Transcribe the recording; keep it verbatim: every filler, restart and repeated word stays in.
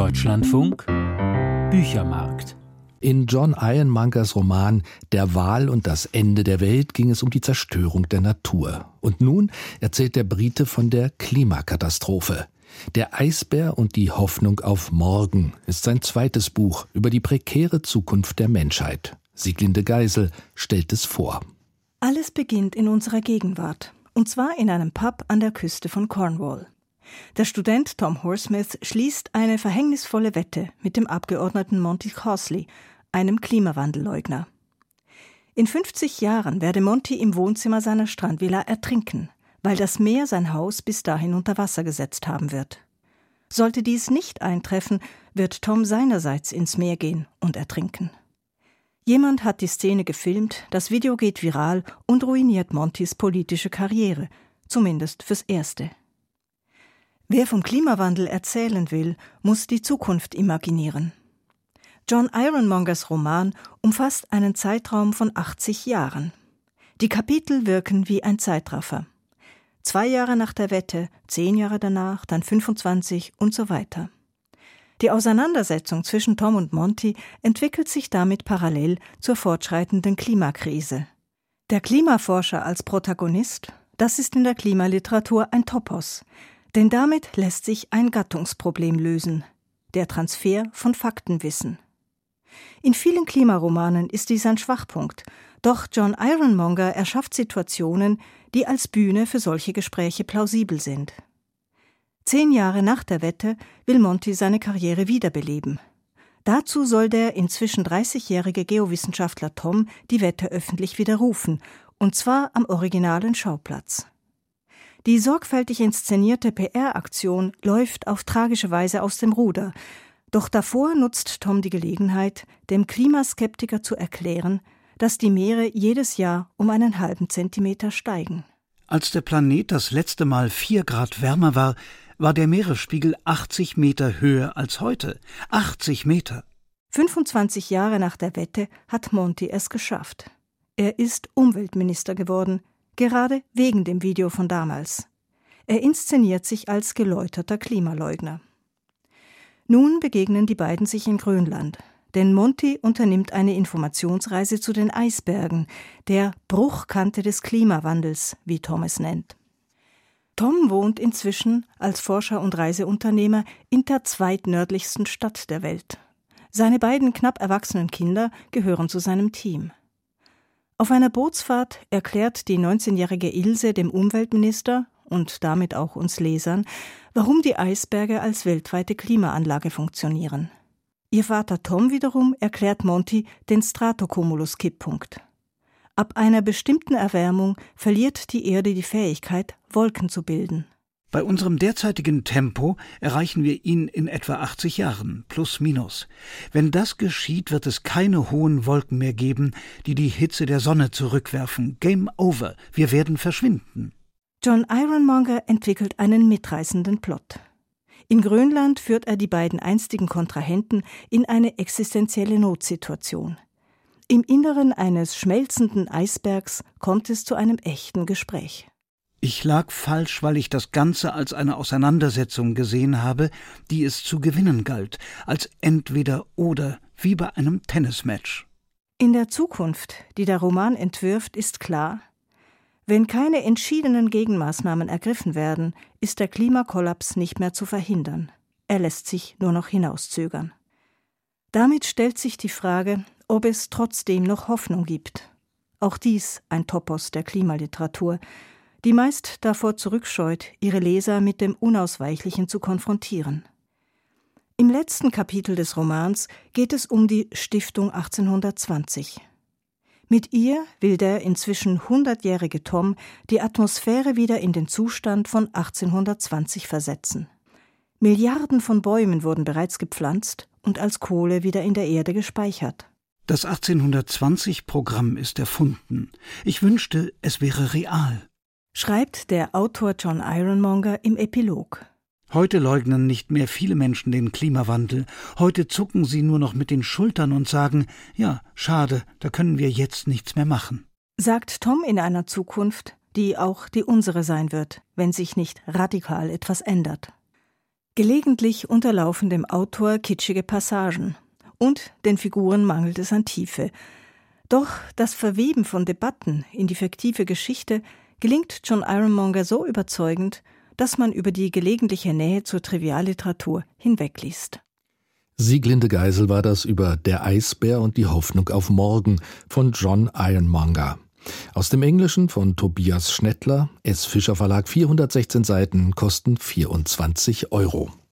Deutschlandfunk Büchermarkt. In John Ironmongers Roman »Der Wal und das Ende der Welt« ging es um die Zerstörung der Natur. Und nun erzählt der Brite von der Klimakatastrophe. »Der Eisbär und die Hoffnung auf morgen« ist sein zweites Buch über die prekäre Zukunft der Menschheit. Sieglinde Geisel stellt es vor. Alles beginnt in unserer Gegenwart, und zwar in einem Pub an der Küste von Cornwall. Der Student Tom Horsmith schließt eine verhängnisvolle Wette mit dem Abgeordneten Monty Crossley, einem Klimawandelleugner. In fünfzig Jahren werde Monty im Wohnzimmer seiner Strandvilla ertrinken, weil das Meer sein Haus bis dahin unter Wasser gesetzt haben wird. Sollte dies nicht eintreffen, wird Tom seinerseits ins Meer gehen und ertrinken. Jemand hat die Szene gefilmt, das Video geht viral und ruiniert Montys politische Karriere, zumindest fürs Erste. Wer vom Klimawandel erzählen will, muss die Zukunft imaginieren. John Ironmongers Roman umfasst einen Zeitraum von achtzig Jahren. Die Kapitel wirken wie ein Zeitraffer. Zwei Jahre nach der Wette, zehn Jahre danach, dann fünfundzwanzig und so weiter. Die Auseinandersetzung zwischen Tom und Monty entwickelt sich damit parallel zur fortschreitenden Klimakrise. Der Klimaforscher als Protagonist, das ist in der Klimaliteratur ein Topos. Denn damit lässt sich ein Gattungsproblem lösen, der Transfer von Faktenwissen. In vielen Klimaromanen ist dies ein Schwachpunkt, doch John Ironmonger erschafft Situationen, die als Bühne für solche Gespräche plausibel sind. Zehn Jahre nach der Wette will Monty seine Karriere wiederbeleben. Dazu soll der inzwischen dreißigjährige Geowissenschaftler Tom die Wette öffentlich widerrufen, und zwar am originalen Schauplatz. Die sorgfältig inszenierte P R-Aktion läuft auf tragische Weise aus dem Ruder. Doch davor nutzt Tom die Gelegenheit, dem Klimaskeptiker zu erklären, dass die Meere jedes Jahr um einen halben Zentimeter steigen. Als der Planet das letzte Mal vier Grad wärmer war, war der Meeresspiegel achtzig Meter höher als heute. achtzig Meter! fünfundzwanzig Jahre nach der Wette hat Monty es geschafft. Er ist Umweltminister geworden. Gerade wegen dem Video von damals. Er inszeniert sich als geläuterter Klimaleugner. Nun begegnen die beiden sich in Grönland, denn Monty unternimmt eine Informationsreise zu den Eisbergen, der Bruchkante des Klimawandels, wie Tom es nennt. Tom wohnt inzwischen als Forscher und Reiseunternehmer in der zweitnördlichsten Stadt der Welt. Seine beiden knapp erwachsenen Kinder gehören zu seinem Team. Auf einer Bootsfahrt erklärt die neunzehnjährige Ilse dem Umweltminister und damit auch uns Lesern, warum die Eisberge als weltweite Klimaanlage funktionieren. Ihr Vater Tom wiederum erklärt Monty den Stratocumulus-Kipppunkt. Ab einer bestimmten Erwärmung verliert die Erde die Fähigkeit, Wolken zu bilden. Bei unserem derzeitigen Tempo erreichen wir ihn in etwa achtzig Jahren, plus minus. Wenn das geschieht, wird es keine hohen Wolken mehr geben, die die Hitze der Sonne zurückwerfen. Game over, wir werden verschwinden. John Ironmonger entwickelt einen mitreißenden Plot. In Grönland führt er die beiden einstigen Kontrahenten in eine existenzielle Notsituation. Im Inneren eines schmelzenden Eisbergs kommt es zu einem echten Gespräch. Ich lag falsch, weil ich das Ganze als eine Auseinandersetzung gesehen habe, die es zu gewinnen galt, als entweder oder, wie bei einem Tennismatch. In der Zukunft, die der Roman entwirft, ist klar, wenn keine entschiedenen Gegenmaßnahmen ergriffen werden, ist der Klimakollaps nicht mehr zu verhindern. Er lässt sich nur noch hinauszögern. Damit stellt sich die Frage, ob es trotzdem noch Hoffnung gibt. Auch dies ein Topos der Klimaliteratur, die meist davor zurückscheut, ihre Leser mit dem Unausweichlichen zu konfrontieren. Im letzten Kapitel des Romans geht es um die Stiftung achtzehnhundertzwanzig. Mit ihr will der inzwischen hundertjährige Tom die Atmosphäre wieder in den Zustand von achtzehnhundertzwanzig versetzen. Milliarden von Bäumen wurden bereits gepflanzt und als Kohle wieder in der Erde gespeichert. Das achtzehnhundertzwanzig-Programm ist erfunden. Ich wünschte, es wäre real, schreibt der Autor John Ironmonger im Epilog. Heute leugnen nicht mehr viele Menschen den Klimawandel. Heute zucken sie nur noch mit den Schultern und sagen, ja, schade, da können wir jetzt nichts mehr machen. Sagt Tom in einer Zukunft, die auch die unsere sein wird, wenn sich nicht radikal etwas ändert. Gelegentlich unterlaufen dem Autor kitschige Passagen und den Figuren mangelt es an Tiefe. Doch das Verweben von Debatten in die fiktive Geschichte gelingt John Ironmonger so überzeugend, dass man über die gelegentliche Nähe zur Trivialliteratur hinwegliest. Sieglinde Geisel war das über Der Eisbär und die Hoffnung auf morgen von John Ironmonger. Aus dem Englischen von Tobias Schnettler, S. Fischer Verlag, vierhundertsechzehn Seiten, kosten vierundzwanzig Euro.